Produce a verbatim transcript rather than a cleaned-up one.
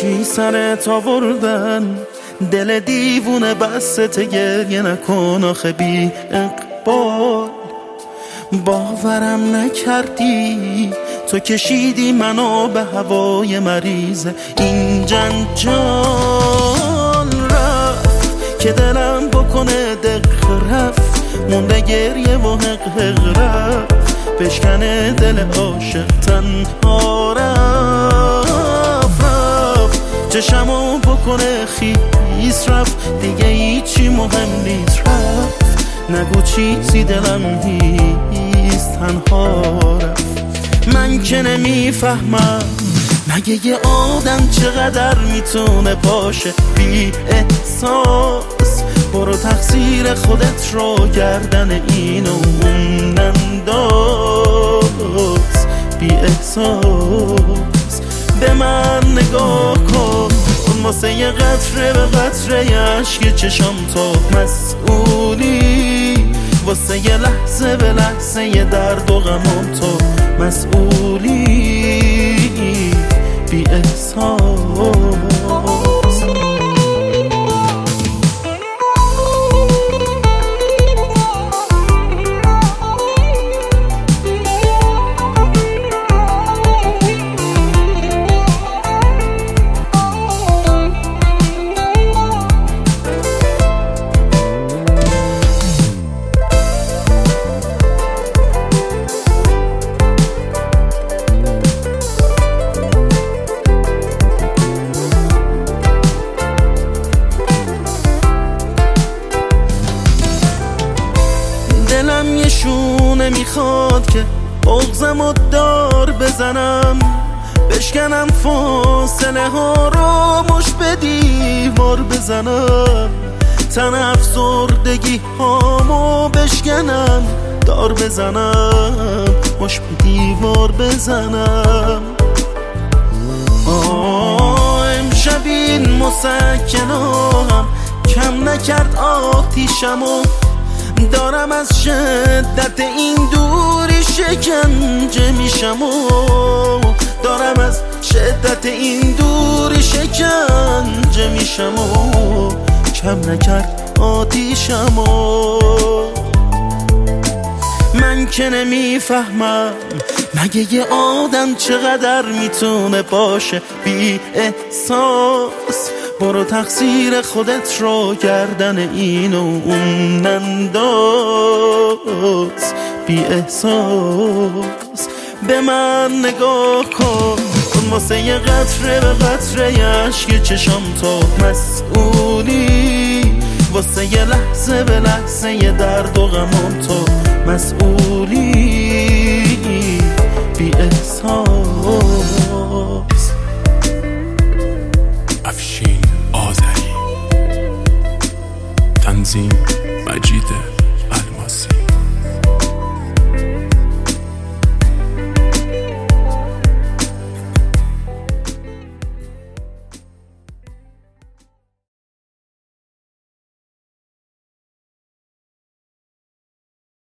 چی سرت آوردن؟ دل دیوونه بست گریه نکن آخه بی اقبال. باورم نکردی تو کشیدی منو به هوای مریض این جنجال. رفت که دلم بکنه دق رفت، مونده گریه و حق حق رفت، بشکنه دل عاشق تنها رفت. رفت چشمو بکنه خیس رفت، دیگه هیچی مهم نیست رفت. نگو چیزی دلم نیست تنها رفت. من که نمیفهمم مگه یه آدم چقدر میتونه باشه بی احساس. برو تقصیر خودت رو گردن این و اون ننداز. بی احساس به من نگاه کن، واسه یه قطره به قطره عشق چشم تو مسئولی. واسه یه لحظه به لحظه یه درد و غمم تو مسئولی. بی احساس دلم یه شونه میخواد که بغضم و دار بزنم، بشکنم فاصله ها رو مش به دیوار بزنم. تن افسردگی هامو بشکنم دار بزنم، مش به دیوار بزنم. آه امشب این مسکنام کم نکرد آتیشمو، دارم از شدت این دوری شکنجه میشم و دارم از شدت این دوری شکنجه میشم و کم نکرد آتیشم و من که نمیفهمم مگه یه آدم چقدر میتونه باشه بی احساس. برو تقصیر خودت رو گردن این و اون ننداز. بی احساس به من نگاه کن، واسه یه قطره به قطره عشق چشم تو مسئولی. واسه یه لحظه به لحظه یه درد و غمم تو مسئولی.